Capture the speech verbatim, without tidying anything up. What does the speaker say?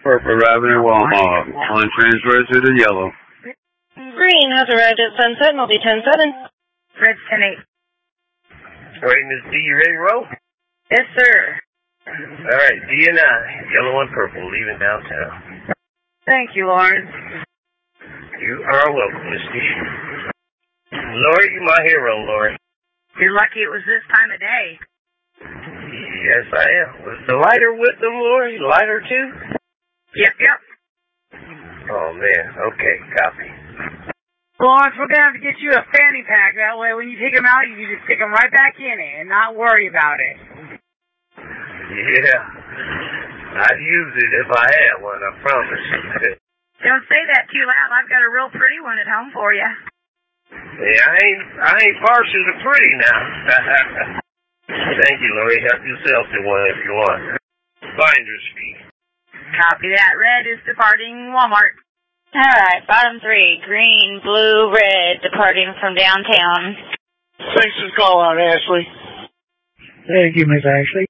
purple arriving at Walmart. One transfer to the yellow. Green has arrived at Sunset and will be ten seven. Red's ten eight. Alright, Miss D, you ready to roll? Yes, sir. Alright, D and I, yellow and purple, leaving downtown. Thank you, Lawrence. You are welcome, Miss D. Lori, you're my hero, Lori. You're lucky it was this time of day. Yes, I am. Was the lighter with them, Lori? Lighter, too? Yep, yep. Oh, man. Okay, copy. Lawrence, we're going to have to get you a fanny pack. That way, when you take them out, you can just stick them right back in it and not worry about it. Yeah. I'd use it if I had one, I promise. Don't say that too loud. I've got a real pretty one at home for you. Yeah, I ain't, I ain't partial to pretty now. Thank you, Lori. Help yourself to one if you want. Finder's fee. Copy that. Red is departing Walmart. All right, bottom three, green, blue, red, departing from downtown. Thanks for the call out, Ashley. Thank you, Miss Ashley.